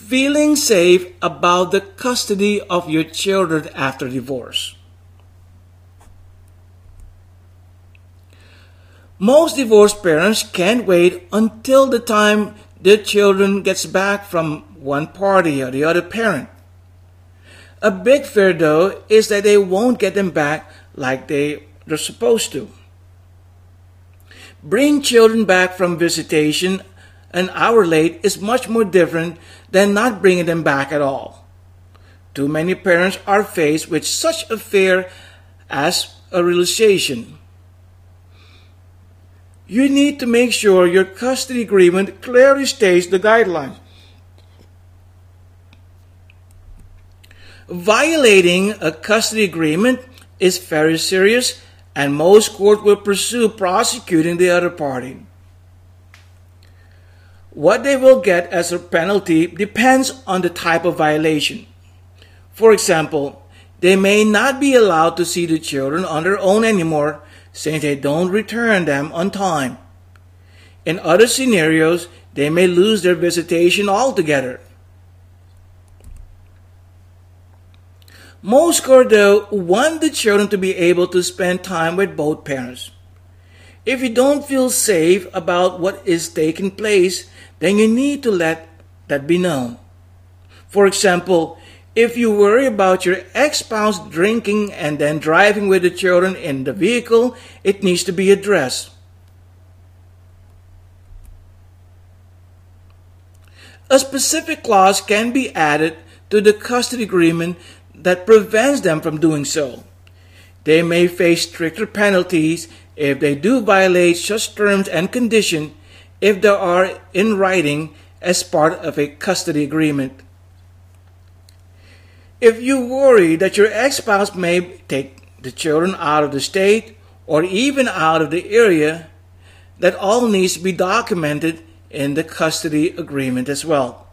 feeling safe about the custody of your children after divorce. Most divorced parents can't wait until the time their children gets back from one party or the other parent. A big fear, though, is that they won't get them back like they're supposed to. Bring children back from visitation an hour late is much more different than not bringing them back at all. Too many parents are faced with such a fear as a realization. You need to make sure your custody agreement clearly states the guidelines. Violating a custody agreement is very serious, and most courts will pursue prosecuting the other party. What they will get as a penalty depends on the type of violation. For example, they may not be allowed to see the children on their own anymore since they don't return them on time. In other scenarios, they may lose their visitation altogether. Most courts, though, want the children to be able to spend time with both parents. If you don't feel safe about what is taking place, then you need to let that be known. For example, if you worry about your ex-spouse drinking and then driving with the children in the vehicle, it needs to be addressed. A specific clause can be added to the custody agreement that prevents them from doing so. They may face stricter penalties if they do violate such terms and conditions if they are in writing as part of a custody agreement. If you worry that your ex-spouse may take the children out of the state or even out of the area, that all needs to be documented in the custody agreement as well.